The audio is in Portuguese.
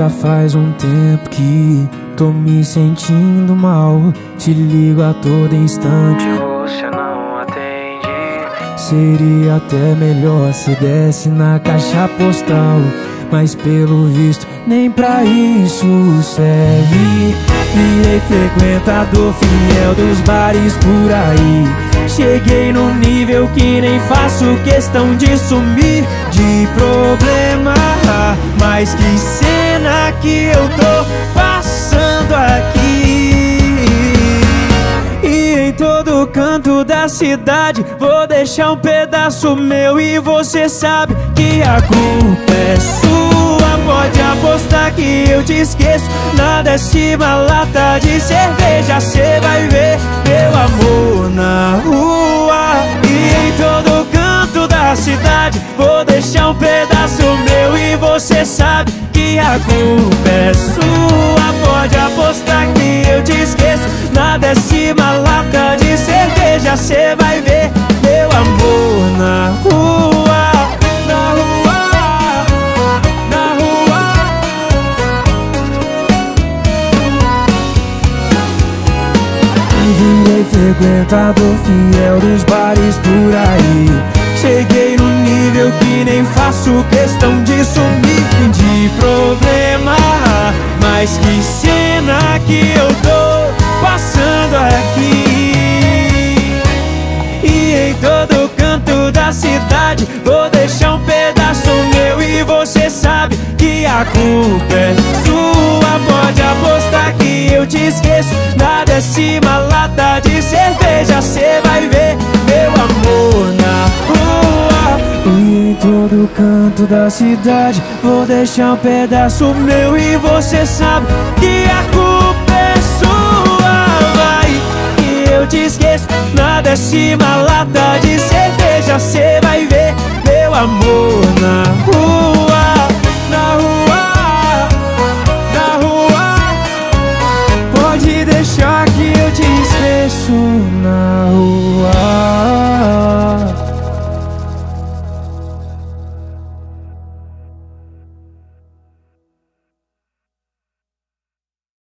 Já faz um tempo que tô me sentindo mal. Te ligo a todo instante, você não atende. Seria até melhor se desse na caixa postal, mas pelo visto nem pra isso serve. Virei frequentador fiel dos bares por aí. Cheguei num nível que nem faço questão de sumir de problema. Mas que cena que eu tô passando aqui. E em todo canto da cidade vou deixar um pedaço meu. E você sabe que a culpa é sua. Pode apostar que eu te esqueço na 10ª lata de cerveja. Cê vai ver meu amor na rua. E em todo canto da cidade vou deixar um pedaço meu. E você sabe que a culpa é sua. Pode apostar que eu te esqueço na 10ª lata de cerveja. Cê vai ver meu amor na rua. Na rua. Virei frequentador fiel dos bares por aí. Cheguei no nível que nem faço questão de sumir de problema. Mas que cena que eu tô passando aqui. E em todo canto da cidade vou deixar um pedaço meu. E você sabe que a culpa é sua. Pode apostar que eu te esqueço na 10ª lata de cerveja. Cê vai ver meu amor na rua. E em todo canto da cidade vou deixar um pedaço meu. E você sabe que a culpa é sua. Vai que eu te esqueço na 10ª lata de cerveja. Cê vai ver meu amor na rua.